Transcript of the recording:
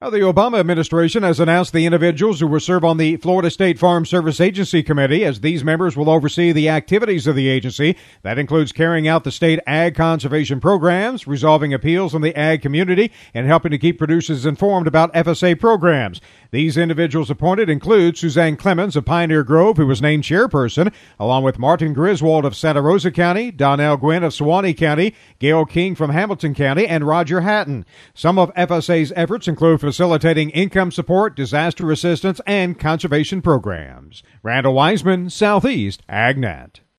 The Obama administration has announced the individuals who will serve on the Florida State Farm Service Agency Committee, as these members will oversee the activities of the agency. That includes carrying out the state ag conservation programs, resolving appeals from the ag community, and helping to keep producers informed about FSA programs. These individuals appointed include Suzanne Clemens of Pioneer Grove, who was named chairperson, along with Martin Griswold of Santa Rosa County, Donnell Gwynn of Suwannee County, Gail King from Hamilton County, and Roger Hatton. Some of FSA's efforts include facilitating income support, disaster assistance, and conservation programs. Randall Wiseman, Southeast AgNet.